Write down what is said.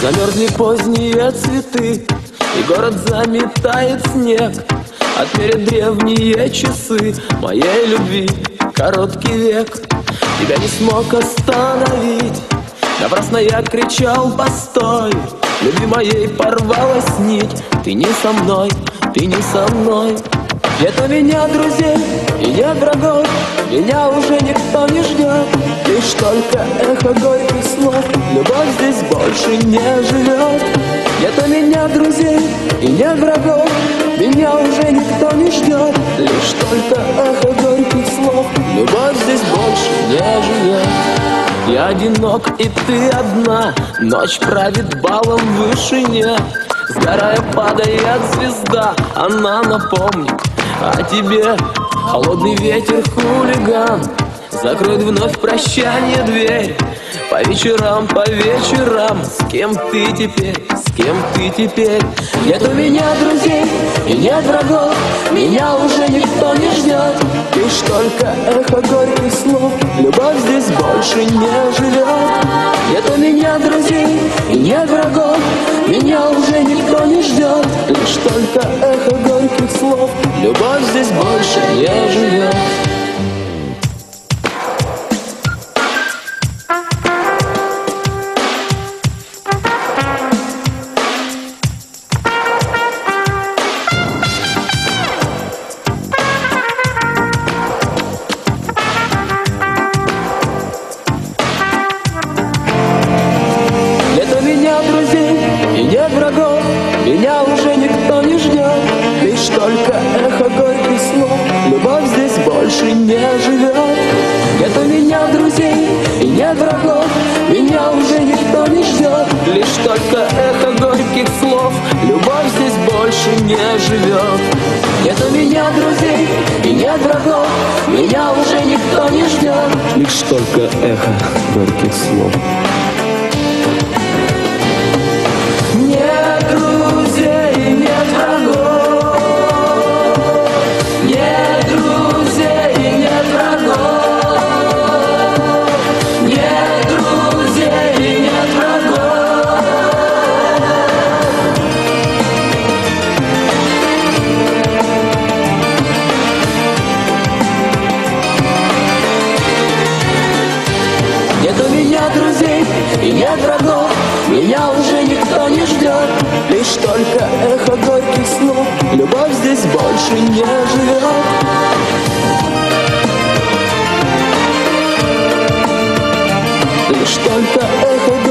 Замерзли поздние цветы, и город заметает снег. Отмерят древние часы моей любви короткий век. Тебя не смог остановить, напрасно я кричал постой. Любви моей порвалась нить, ты не со мной, ты не со мной. Нет у меня друзей и нет врагов, меня уже никто не ждет. Лишь только эхо горьких слов, любовь здесь больше не живет. Нет у меня друзей и нет врагов, меня уже никто не ждет. Лишь только эхо горьких слов, любовь здесь больше не живет. Я одинок и ты одна, ночь правит балом в вышине. Сгорая, падает звезда, она напомнит о тебе. Холодный ветер, хулиган, закроет вновь прощание дверь. По вечерам, с кем ты теперь, с кем ты теперь? Нет у меня друзей и нет врагов, меня уже никто не ждет. Лишь только эхо горьких слов, любовь здесь больше не живет. Нет у меня друзей и нет врагов, меня уже никто не ждет. Лишь только эхо горьких слов, любовь здесь больше не живет. Нет врагов, меня уже никто не ждет. Лишь только эхо горьких слов, любовь здесь больше не живет. Нет у меня друзей и нет врагов, меня уже никто не ждет. Лишь только эхо горьких слов, любовь здесь больше не живет. Нет у меня друзей и нет врагов, меня уже никто не ждет. Лишь только эхо горьких слов. Нет друзей, нет врагов, нет друзей, нет врагов, нет друзей, нет врагов. Нет у меня друзей и нет врагов, меня уже никто не ждет. Лишь только эхо горьких слов, любовь здесь больше не живет. Лишь только эхо